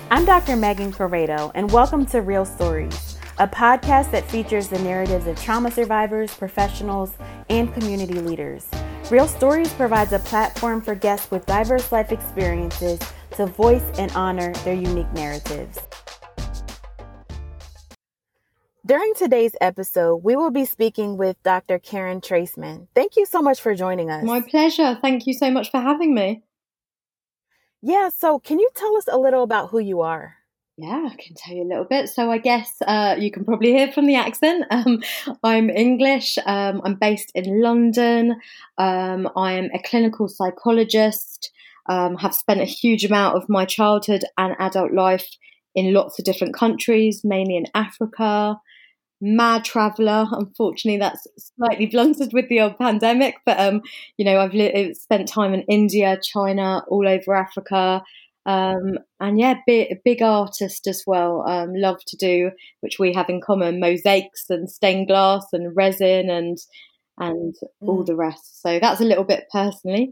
I'm Dr. Megan Corrado, and welcome to Real Stories, a podcast that features the narratives of trauma survivors, professionals, and community leaders. Real Stories provides a platform for guests with diverse life experiences to voice and honor their unique narratives. During today's episode, we will be speaking with Dr. Karen Traceman. Thank you so much for joining us. My pleasure. Thank you so much for having me. Yeah, so can you tell us a little about who you are? Yeah, I can tell you a little bit. So I guess you can probably hear from the accent. I'm English. I'm based in London. I am a clinical psychologist. Have spent a huge amount of my childhood and adult life in lots of different countries, mainly in Africa. Mad traveller. Unfortunately, that's slightly blunted with the old pandemic. But I've spent time in India, China, all over Africa. And yeah, big artist as well. Love to do, which we have in common, mosaics and stained glass and resin and all the rest. So that's a little bit personally.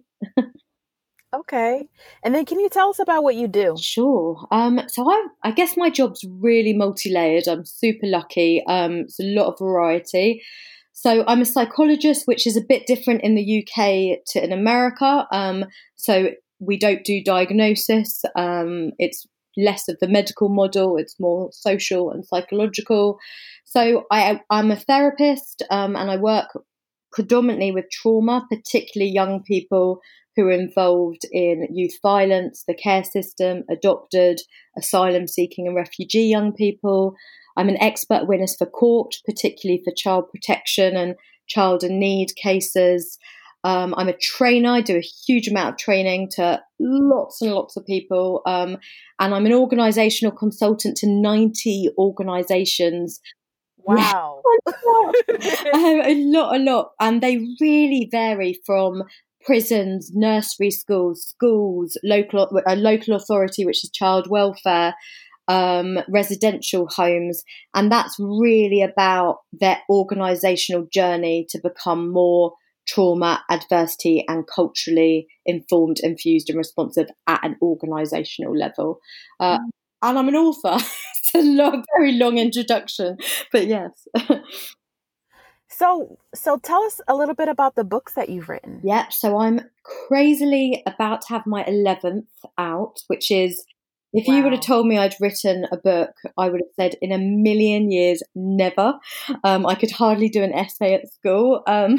Okay. And then can you tell us about what you do? Sure. So I guess my job's really multi-layered. I'm super lucky. It's a lot of variety. So I'm a psychologist, which is a bit different in the UK to in America. So we don't do diagnosis. It's less of the medical model. It's more social and psychological. So I'm a therapist, and I work predominantly with trauma, particularly young people who are involved in youth violence, the care system, adopted, asylum seeking and refugee young people. I'm an expert witness for court, particularly for child protection and child in need cases. I'm a trainer. I do a huge amount of training to lots and lots of people. And I'm an organisational consultant to 90 organisations. Wow. A lot. And they really vary from prisons, nursery schools, local authority, which is child welfare, residential homes. And that's really about their organisational journey to become more trauma, adversity, and culturally informed, infused, and responsive at an organisational level. And I'm an author. It's a very long introduction, but yes. So tell us a little bit about the books that you've written. Yep. So I'm crazily about to have my 11th out, which is, if you would have told me I'd written a book, I would have said in a million years, never. I could hardly do an essay at school.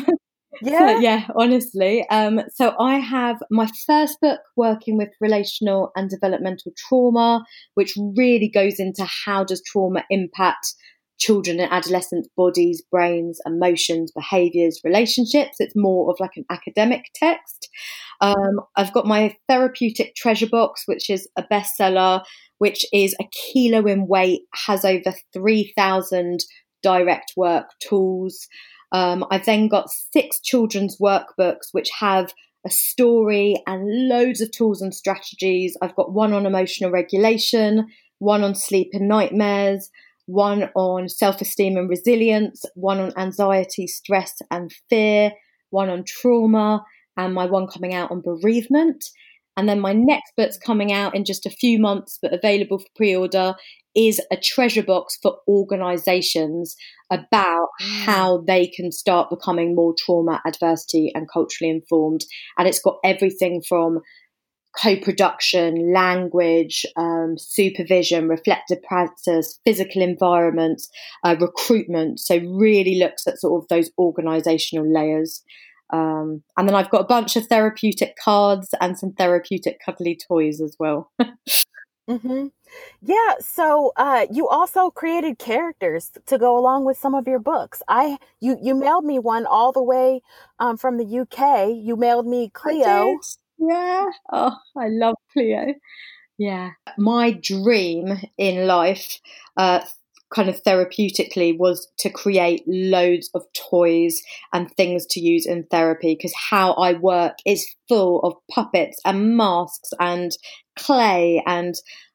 Yeah, honestly. So I have my first book working with relational and developmental trauma, which really goes into how does trauma impact children and adolescents' bodies, brains, emotions, behaviours, relationships. It's more of like an academic text. I've got my therapeutic treasure box, which is a bestseller, which is a kilo in weight, has over 3,000 direct work tools. I've then got 6 children's workbooks, which have a story and loads of tools and strategies. I've got one on emotional regulation, one on sleep and nightmares, one on self-esteem and resilience, one on anxiety, stress and fear, one on trauma, and my one coming out on bereavement. And then my next book's coming out in just a few months, but available for pre-order, is a treasure box for organisations about how they can start becoming more trauma, adversity and culturally informed. And it's got everything from co-production, language, supervision, reflective practice, physical environments, recruitment. So really looks at sort of those organisational layers. And then I've got a bunch of therapeutic cards and some therapeutic cuddly toys as well. Mm-hmm. Yeah, so you also created characters to go along with some of your books. You mailed me one all the way from the UK. You mailed me Cleo. I did. Yeah. Oh, I love Cleo. Yeah. My dream in life, kind of therapeutically, was to create loads of toys and things to use in therapy, because how I work is full of puppets and masks and clay, and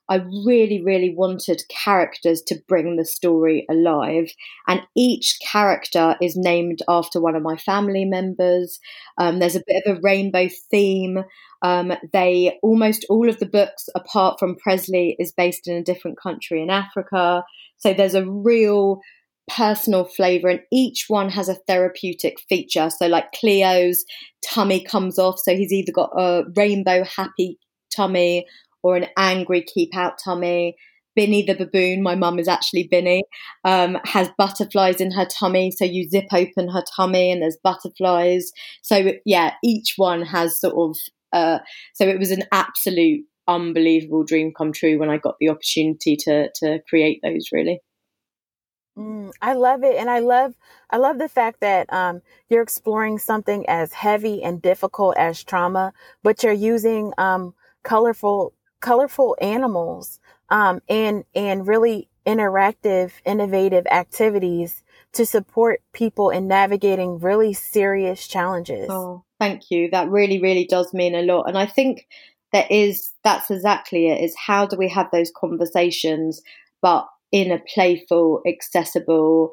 I really, really wanted characters to bring the story alive. And each character is named after one of my family members. There's a bit of a rainbow theme. They almost all of the books, apart from Presley, is based in a different country in Africa. So there's a real personal flavour, and each one has a therapeutic feature. So like Cleo's tummy comes off, so he's either got a rainbow happy tummy or an angry keep out tummy. Binny the baboon, my mum is actually Binny, has butterflies in her tummy, so you zip open her tummy and there's butterflies. So yeah, each one has sort of so it was an absolute unbelievable dream come true when I got the opportunity to create those, really. I love it. And I love the fact that you're exploring something as heavy and difficult as trauma, but you're using colorful animals and really interactive, innovative activities to support people in navigating really serious challenges. Oh, thank you. That really, really does mean a lot. And I think that's exactly it, is how do we have those conversations, but in a playful, accessible,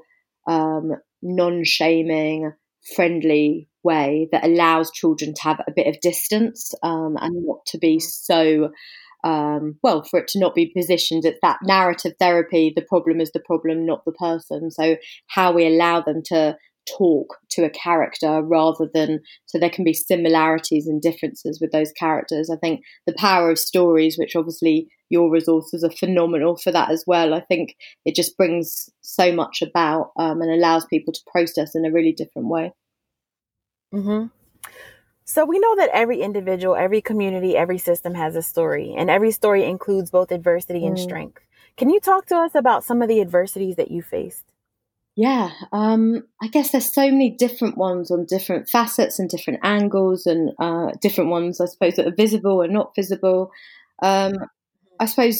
non-shaming, friendly way that allows children to have a bit of distance and not to be so, for it to not be positioned at that narrative therapy, the problem is the problem, not the person. So how we allow them to talk to a character rather than, so there can be similarities and differences with those characters. I think the power of stories, which obviously your resources are phenomenal for that as well. I think it just brings so much about and allows people to process in a really different way. Mm-hmm. So we know that every individual, every community, every system has a story, and every story includes both adversity and strength. Can you talk to us about some of the adversities that you faced? Yeah, I guess there's so many different ones on different facets and different angles, and different ones, I suppose, that are visible and not visible. I suppose,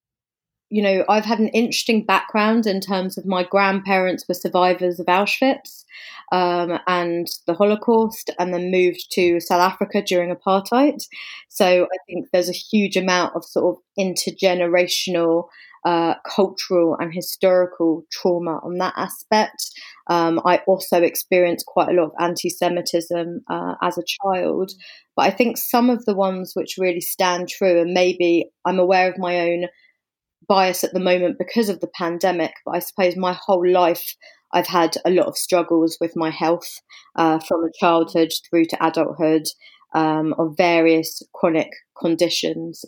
I've had an interesting background in terms of my grandparents were survivors of Auschwitz and the Holocaust, and then moved to South Africa during apartheid. So I think there's a huge amount of sort of intergenerational cultural and historical trauma on that aspect. I also experienced quite a lot of anti-Semitism as a child, but I think some of the ones which really stand true, and maybe I'm aware of my own bias at the moment because of the pandemic, but I suppose my whole life I've had a lot of struggles with my health from childhood through to adulthood, of various chronic conditions,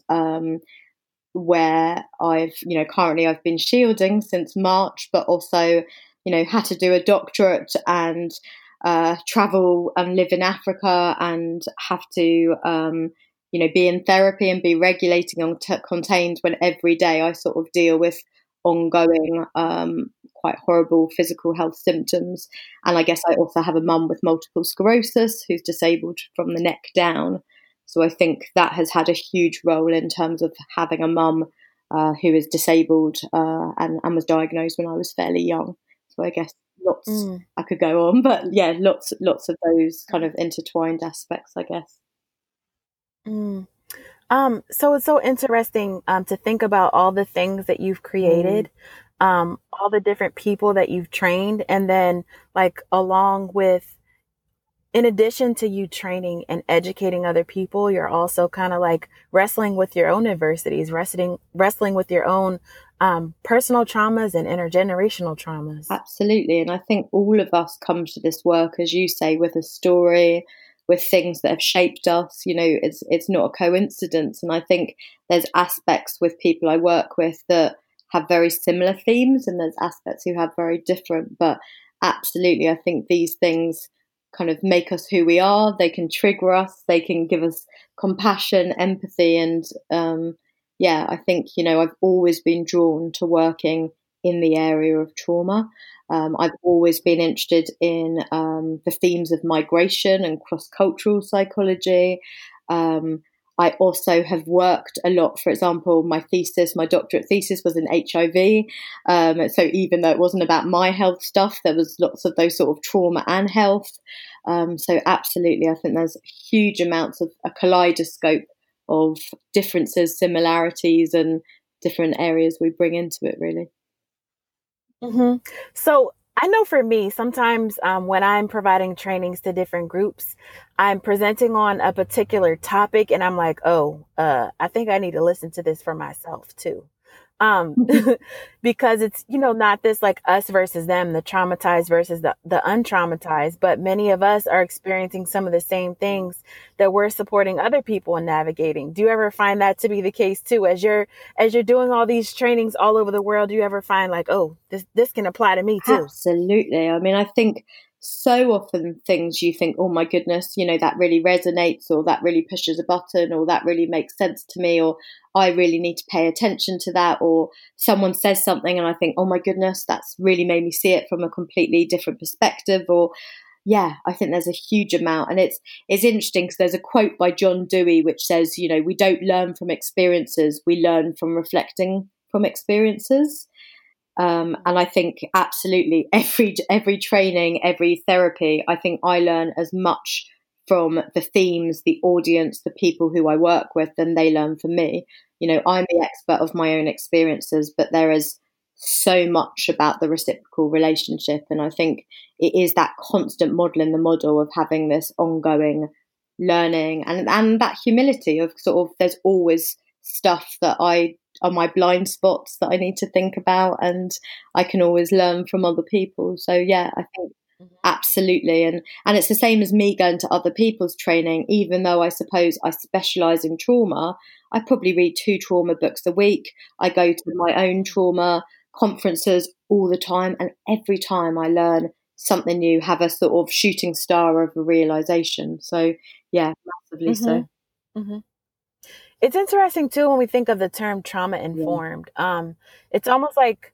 where currently I've been shielding since March, but also, had to do a doctorate and travel and live in Africa and have to, be in therapy and be regulating on contained, when every day I sort of deal with ongoing, quite horrible physical health symptoms. And I guess I also have a mum with multiple sclerosis who's disabled from the neck down. So I think that has had a huge role in terms of having a mum who is disabled and was diagnosed when I was fairly young. So I guess lots, I could go on, but yeah, lots of those kind of intertwined aspects, I guess. So it's so interesting to think about all the things that you've created, all the different people that you've trained, and then along with, in addition to you training and educating other people, you're also kind of wrestling with your own adversities, wrestling with your own personal traumas and intergenerational traumas. Absolutely. And I think all of us come to this work, as you say, with a story, with things that have shaped us. It's not a coincidence. And I think there's aspects with people I work with that have very similar themes, and there's aspects who have very different. But absolutely, I think these things kind of make us who we are. They can trigger us. They can give us compassion, empathy. And I think, I've always been drawn to working in the area of trauma. I've always been interested in the themes of migration and cross-cultural psychology. I also have worked a lot, for example, my doctorate thesis was in HIV. So even though it wasn't about my health stuff, there was lots of those sort of trauma and health. So absolutely, I think there's huge amounts of a kaleidoscope of differences, similarities, and different areas we bring into it, really. Mm-hmm. So I know for me, sometimes when I'm providing trainings to different groups, I'm presenting on a particular topic and I'm like, oh, I think I need to listen to this for myself too. Um, because it's, not this like us versus them, the traumatized versus the untraumatized, but many of us are experiencing some of the same things that we're supporting other people in navigating. Do you ever find that to be the case too? As you're doing all these trainings all over the world, do you ever find like, oh, this can apply to me too? Absolutely. I mean, I think so often things you think, oh my goodness, that really resonates, or that really pushes a button, or that really makes sense to me, or I really need to pay attention to that, or someone says something and I think, oh my goodness, that's really made me see it from a completely different perspective. Or yeah, I think there's a huge amount. And it's interesting because there's a quote by John Dewey which says, we don't learn from experiences, we learn from reflecting from experiences. And I think absolutely every training, every therapy, I think I learn as much from the themes, the audience, the people who I work with than they learn from me. I'm the expert of my own experiences, but there is so much about the reciprocal relationship. And I think it is that constant model in the model of having this ongoing learning and that humility of sort of there's always stuff that are my blind spots that I need to think about, and I can always learn from other people. So yeah, I think absolutely. And it's the same as me going to other people's training, even though I suppose I specialise in trauma, I probably read 2 trauma books a week. I go to my own trauma conferences all the time, and every time I learn something new, have a sort of shooting star of a realisation. So yeah, massively so. Mm-hmm. It's interesting too when we think of the term trauma informed. Yeah. It's almost like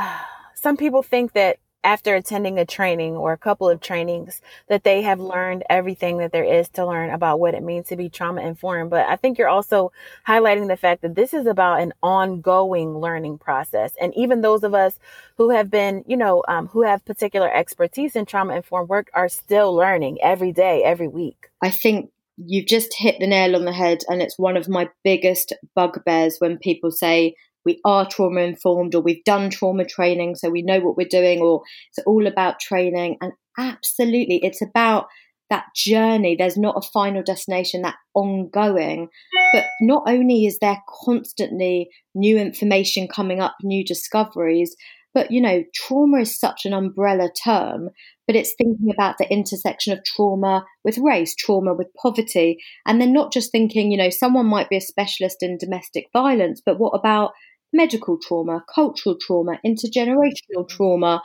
some people think that after attending a training or a couple of trainings that they have learned everything that there is to learn about what it means to be trauma informed. But I think you're also highlighting the fact that this is about an ongoing learning process. And even those of us who have been, who have particular expertise in trauma informed work are still learning every day, every week. I think you've just hit the nail on the head, and it's one of my biggest bugbears when people say we are trauma informed, or we've done trauma training so we know what we're doing, or it's all about training. And absolutely, it's about that journey. There's not a final destination, that ongoing. But not only is there constantly new information coming up, new discoveries, but trauma is such an umbrella term, but it's thinking about the intersection of trauma with race, trauma with poverty, and then not just thinking, someone might be a specialist in domestic violence, but what about medical trauma, cultural trauma, intergenerational trauma,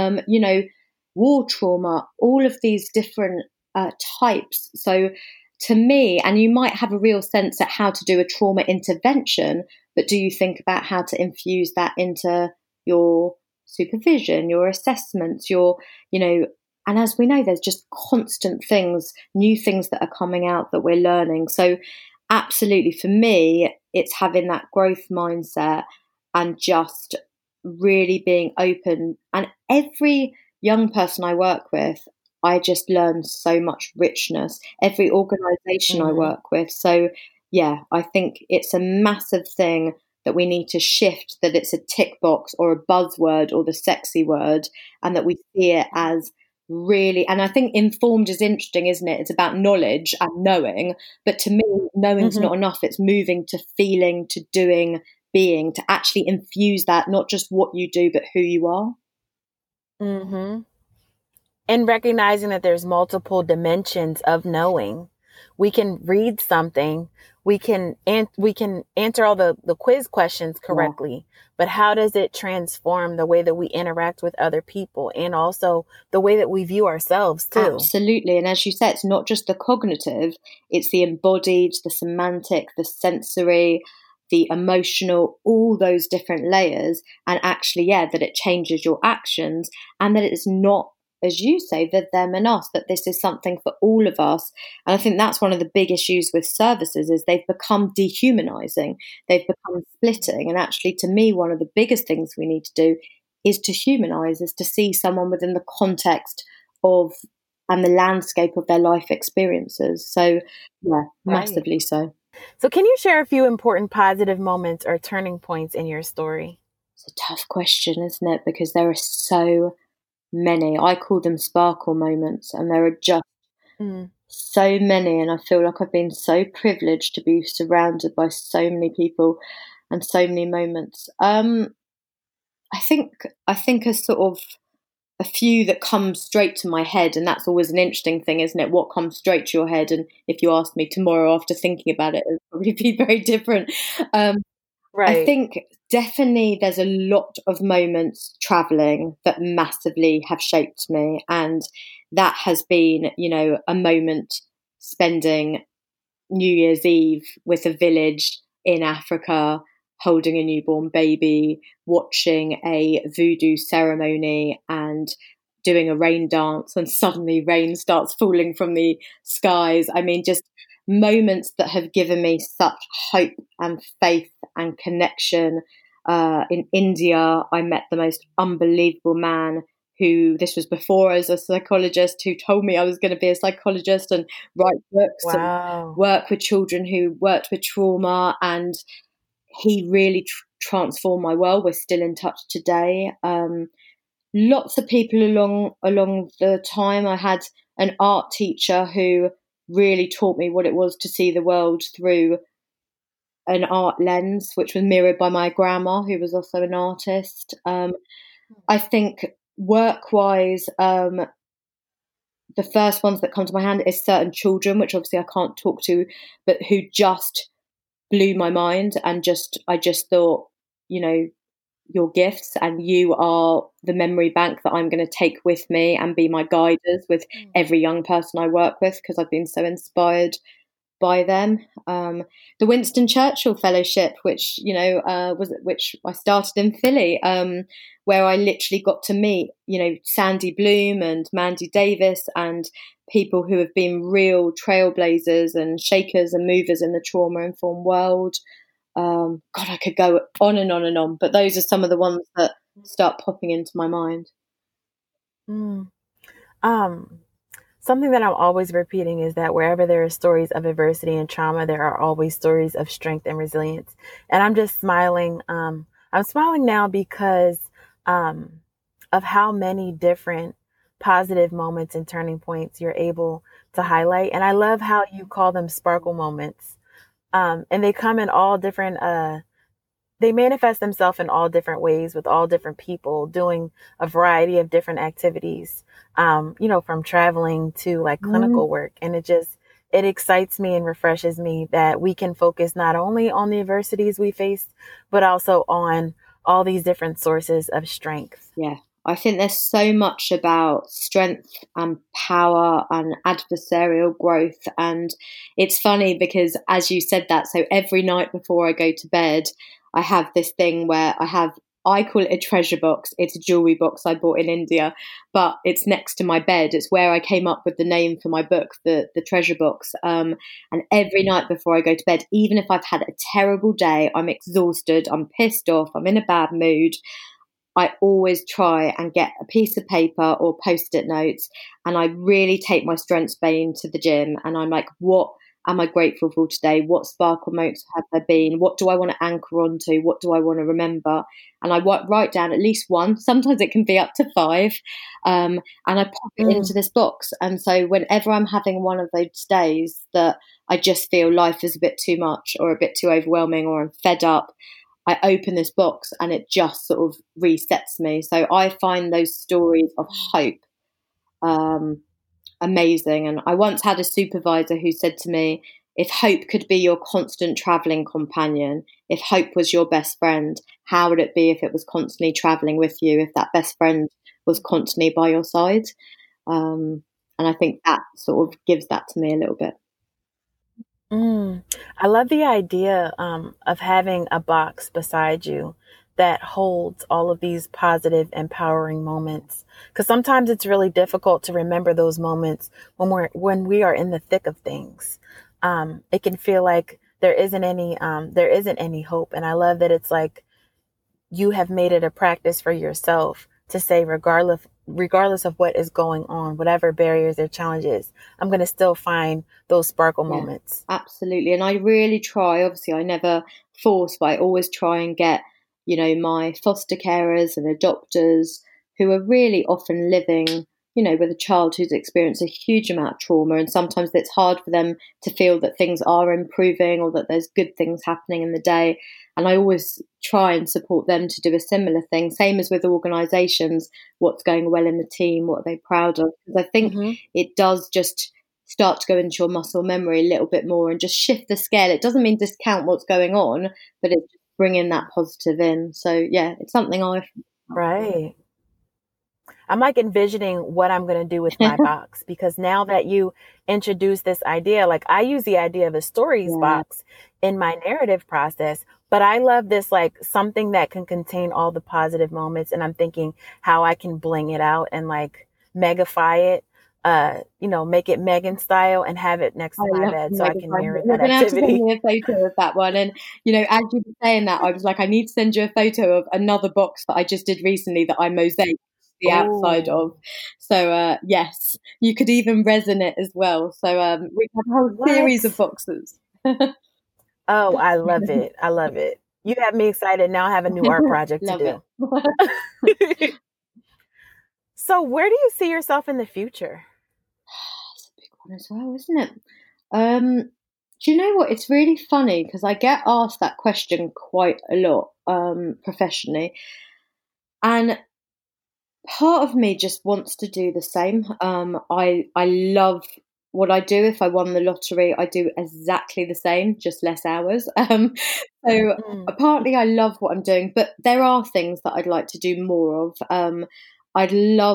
war trauma, all of these different types. So to me, and you might have a real sense at how to do a trauma intervention, but do you think about how to infuse that into your supervision, your assessments, and as we know, there's just constant things, new things that are coming out that we're learning. So absolutely, for me, it's having that growth mindset and just really being open. And every young person I work with, I just learn so much richness. Every organisation I work with. So yeah, I think it's a massive thing that we need to shift, that it's a tick box or a buzzword or the sexy word, and that we see it as really, and I think informed is interesting, isn't it? It's about knowledge and knowing, but to me, knowing's not enough. It's moving to feeling, to doing, being, to actually infuse that, not just what you do, but who you are. Mm-hmm. And recognizing that there's multiple dimensions of knowing. We can read something, we can answer all the quiz questions correctly, but how does it transform the way that we interact with other people and also the way that we view ourselves too? Absolutely. And as you said, it's not just the cognitive, it's the embodied, the semantic, the sensory, the emotional, all those different layers. And actually, that it changes your actions, and that it's not, as you say, the them and us, that this is something for all of us. And I think that's one of the big issues with services, is they've become dehumanizing, they've become splitting. And actually, to me, one of the biggest things we need to do is to humanize, is to see someone within the context of and the landscape of their life experiences. So yeah, massively so. So can you share a few important positive moments or turning points in your story? It's a tough question, isn't it? Because there are so many. I call them sparkle moments, and there are just so many. And I feel like I've been so privileged to be surrounded by so many people and so many moments. I think a sort of a few that come straight to my head, and that's always an interesting thing, isn't it? What comes straight to your head, and if you asked me tomorrow after thinking about it, it would probably be very different. I Right. think definitely there's a lot of moments traveling that massively have shaped me, and that has been, a moment spending New Year's Eve with a village in Africa, holding a newborn baby, watching a voodoo ceremony, and doing a rain dance, and suddenly rain starts falling from the skies. I mean, just moments that have given me such hope and faith and connection. In India, I met the most unbelievable man who, this was before I was a psychologist, who told me I was going to be a psychologist and write books and Wow. work with children who worked with trauma. And he really transformed my world. We're still in touch today. Lots of people along the time. I had an art teacher who really taught me what it was to see the world through an art lens, which was mirrored by my grandma, who was also an artist. I think work-wise, the first ones that come to my hand is certain children, which obviously I can't talk to, but who just blew my mind, and I just thought, your gifts, and you are the memory bank that I'm going to take with me and be my guiders with every young person I work with, because I've been so inspired by them. The Winston Churchill Fellowship, which which I started in Philly, where I literally got to meet Sandy Bloom and Mandy Davis, and people who have been real trailblazers and shakers and movers in the trauma-informed world. God, I could go on and on and on, but those are some of the ones that start popping into my mind. Something that I'm always repeating is that wherever there are stories of adversity and trauma, there are always stories of strength and resilience. And I'm just smiling. I'm smiling now because of how many different positive moments and turning points you're able to highlight. And I love how you call them sparkle moments. And they come in all different, they manifest themselves in all different ways with all different people doing a variety of different activities, from traveling to like clinical work. And it excites me and refreshes me that we can focus not only on the adversities we faced, but also on all these different sources of strength. Yeah. I think there's so much about strength and power and adversarial growth. And it's funny because, as you said that, so every night before I go to bed, I have this thing where I call it a treasure box. It's a jewelry box I bought in India, but it's next to my bed. It's where I came up with the name for my book, the treasure box. And every night before I go to bed, even if I've had a terrible day, I'm exhausted, I'm pissed off, I'm in a bad mood, I always try and get a piece of paper or Post-it notes, and I really take my strengths bane to the gym, and I'm like, what am I grateful for today? What sparkle moments have there been? What do I want to anchor onto? What do I want to remember? And I write down at least one. Sometimes it can be up to 5. And I pop it into this box. And so whenever I'm having one of those days that I just feel life is a bit too much or a bit too overwhelming or I'm fed up, I open this box and it just sort of resets me. So I find those stories of hope amazing. And I once had a supervisor who said to me, if hope could be your constant traveling companion, if hope was your best friend, how would it be if it was constantly traveling with you, if that best friend was constantly by your side? And I think that sort of gives that to me a little bit. I love the idea of having a box beside you that holds all of these positive, empowering moments. Because sometimes it's really difficult to remember those moments when we are in the thick of things. It can feel like there isn't any hope. And I love that it's like you have made it a practice for yourself to say, regardless of what is going on, whatever barriers or challenges, I'm going to still find those sparkle moments. Absolutely. And I really try, obviously I never force, but I always try and get, my foster carers and adopters who are really often living, with a child who's experienced a huge amount of trauma. And sometimes it's hard for them to feel that things are improving or that there's good things happening in the day. And I always try and support them to do a similar thing. Same as with organisations, what's going well in the team, what are they proud of? Because I think it does just start to go into your muscle memory a little bit more and just shift the scale. It doesn't mean discount what's going on, but it's bringing that positive in. So yeah, it's something Right. I'm like envisioning what I'm going to do with my box, because now that you introduce this idea, like I use the idea of a stories box in my narrative process, but I love this, like something that can contain all the positive moments. And I'm thinking how I can bling it out and like megafy it, make it Megan style and have it next to my bed so I can mirror that activity. You're going to have to send me a photo of that one. And, as you were saying that, I was like, I need to send you a photo of another box that I just did recently that I mosaiced the outside of. So, yes, you could even resin it as well. So we have a whole series of boxes. Oh, I love it. I love it. You have me excited. Now I have a new art project to do. So where do you see yourself in the future? That's a big one as well, isn't it? Do you know what? It's really funny because I get asked that question quite a lot professionally. And part of me just wants to do the same. I love what I do. If I won the lottery, I do exactly the same, just less hours. So partly I love what I'm doing, but there are things that I'd like to do more of. I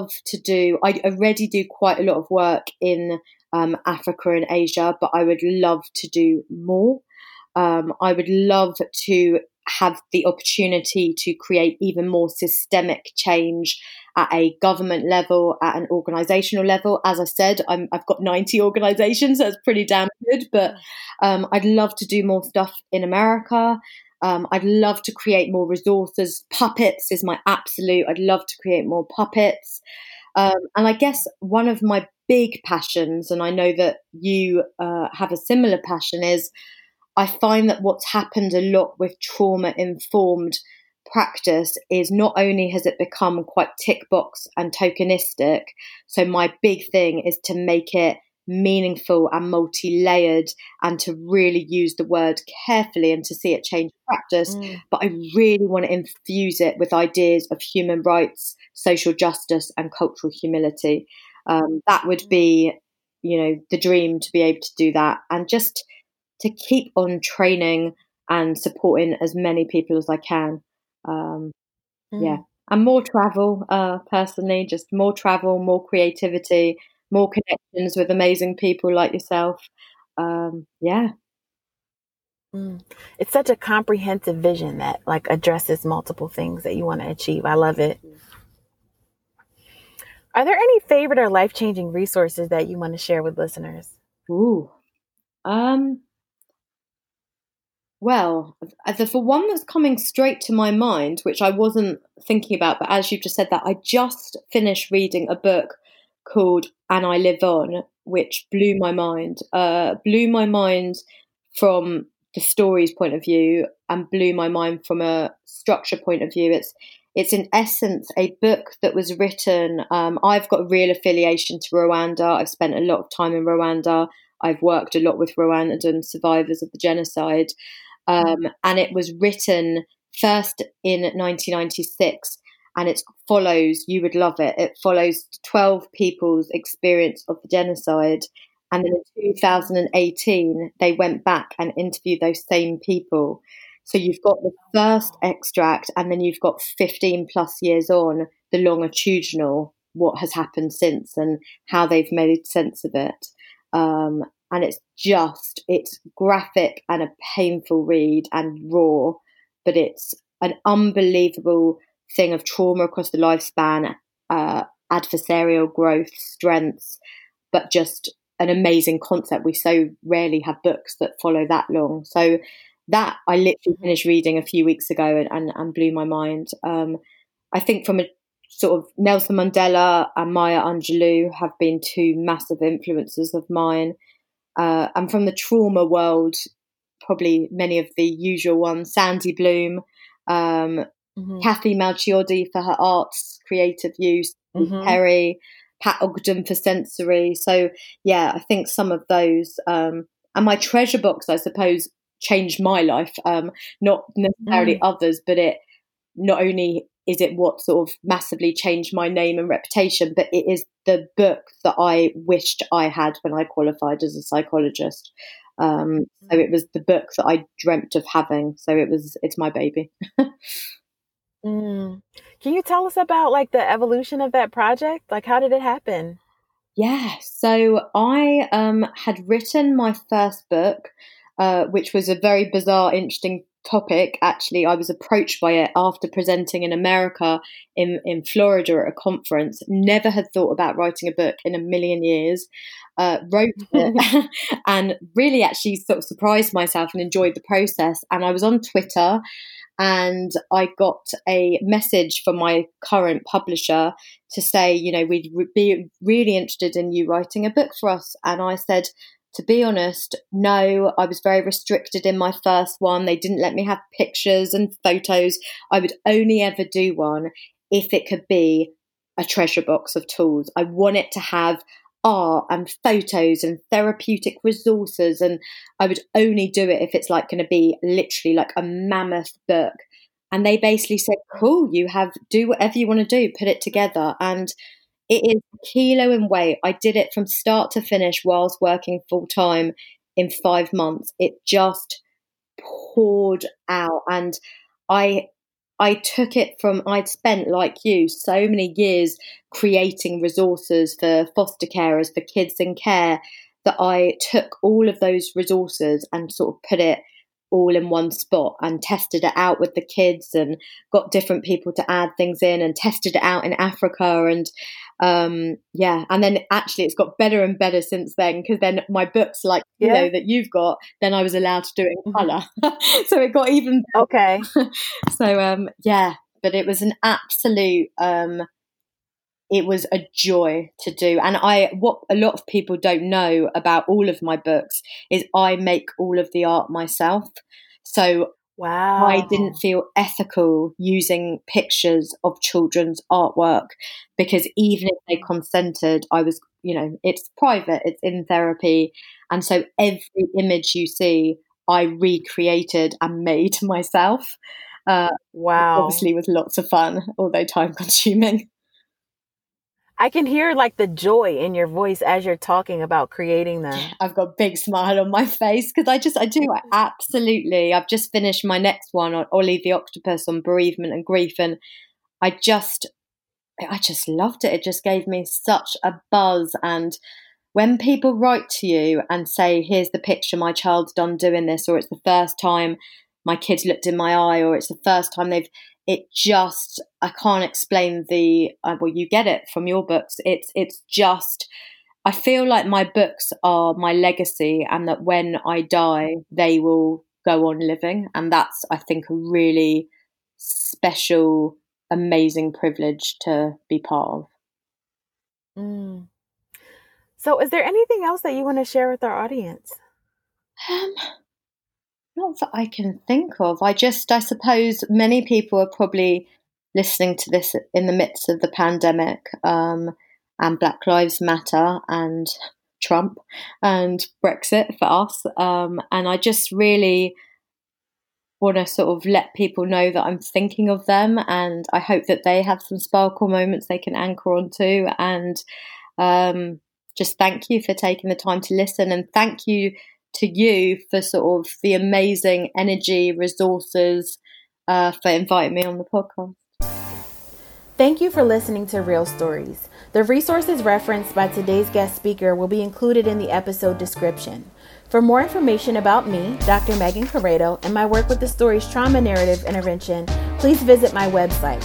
already do quite a lot of work in Africa and Asia, but I would love to do more. I would love to have the opportunity to create even more systemic change at a government level, at an organisational level. As I said, I've got 90 organisations, so it's pretty damn good, but I'd love to do more stuff in America. I'd love to create more resources. Puppets is my absolute. I'd love to create more puppets. And I guess one of my big passions, and I know that you have a similar passion, is I find that what's happened a lot with trauma-informed practice is not only has it become quite tick box and tokenistic, so my big thing is to make it meaningful and multi-layered and to really use the word carefully and to see it change practice. But I really want to infuse it with ideas of human rights, social justice and cultural humility. That would be, the dream, to be able to do that and just to keep on training and supporting as many people as I can. Yeah. And more travel, personally, just more travel, more creativity, more connections with amazing people like yourself. Yeah. It's such a comprehensive vision that like addresses multiple things that you want to achieve. I love it. Are there any favorite or life-changing resources that you want to share with listeners? Ooh. Well, for one that's coming straight to my mind, which I wasn't thinking about, but as you've just said that, I just finished reading a book called And I Live On, which blew my mind. Blew my mind from the story's point of view and blew my mind from a structure point of view. It's in essence a book that was written. I've got a real affiliation to Rwanda. I've spent a lot of time in Rwanda. I've worked a lot with Rwandan survivors of the genocide. And it was written first in 1996, and it follows, you would love it, it follows 12 people's experience of the genocide. And then in 2018, they went back and interviewed those same people. So you've got the first extract, and then you've got 15 plus years on, the longitudinal, what has happened since and how they've made sense of it. And it's graphic and a painful read and raw, but it's an unbelievable thing of trauma across the lifespan, adversarial growth, strengths, but just an amazing concept. We so rarely have books that follow that long. So that I literally finished reading a few weeks ago and blew my mind. I think from a sort of Nelson Mandela and Maya Angelou have been two massive influences of mine. And from the trauma world, probably many of the usual ones, Sandy Bloom, Kathy Malchiodi for her arts, creative use, Perry, Pat Ogden for sensory. So, yeah, I think some of those. And my treasure box, I suppose, changed my life, not necessarily others, but it not only is it what sort of massively changed my name and reputation, but it is the book that I wished I had when I qualified as a psychologist. So it was the book that I dreamt of having. So it's my baby. Can you tell us about like the evolution of that project? Like, how did it happen? Yeah. So I had written my first book, which was a very bizarre, interesting topic. Actually, I was approached by it after presenting in America in Florida at a conference. Never had thought about writing a book in a million years. Wrote it and really actually sort of surprised myself and enjoyed the process. And I was on Twitter and I got a message from my current publisher to say, you know, we'd be really interested in you writing a book for us. And I said, to be honest, no, I was very restricted in my first one. They didn't let me have pictures and photos. I would only ever do one if it could be a treasure box of tools. I want it to have art and photos and therapeutic resources, and I would only do it if it's like going to be literally like a mammoth book. And they basically said, cool, do whatever you want to do, put it together. And it is a kilo in weight. I did it from start to finish whilst working full time in 5 months. It just poured out. And I took it from, I'd spent, like you, so many years creating resources for foster carers, for kids in care, that I took all of those resources and sort of put it all in one spot and tested it out with the kids and got different people to add things in and tested it out in Africa. And and then actually it's got better and better since then, because then my books, like you know that you've got, then I was allowed to do it in colour. So it got even better. Okay. So but it was an absolute it was a joy to do. And what a lot of people don't know about all of my books is I make all of the art myself. So wow, I didn't feel ethical using pictures of children's artwork, because even if they consented, I was, you know, it's private, it's in therapy. And so every image you see, I recreated and made myself. Wow. Obviously with lots of fun, although time consuming. I can hear like the joy in your voice as you're talking about creating them. I've got a big smile on my face because I do absolutely. I've just finished my next one on Ollie the Octopus on bereavement and grief, and I just loved it. It just gave me such a buzz. And when people write to you and say, here's the picture my child's done doing this, or it's the first time my kid's looked in my eye, or it's the first time I can't explain well, you get it from your books. It's just, I feel like my books are my legacy, and that when I die, they will go on living. And that's, I think, a really special, amazing privilege to be part of. So is there anything else that you want to share with our audience? Not that I can think of. I suppose many people are probably listening to this in the midst of the pandemic, and Black Lives Matter and Trump and Brexit for us. And I just really want to sort of let people know that I'm thinking of them, and I hope that they have some sparkle moments they can anchor onto. And just thank you for taking the time to listen, and thank you to you for sort of the amazing energy, resources, for inviting me on the podcast. Thank you for listening to Real Stories. The resources referenced by today's guest speaker will be included in the episode description. For more information about me, Dr. Megan Corrado, and my work with the Stories Trauma Narrative Intervention, please visit my website,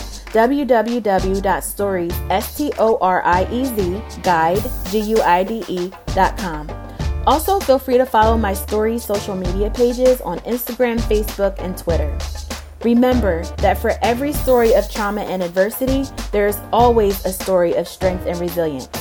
www.storiesguide.com. Also, feel free to follow my Stories social media pages on Instagram, Facebook, and Twitter. Remember that for every story of trauma and adversity, there is always a story of strength and resilience.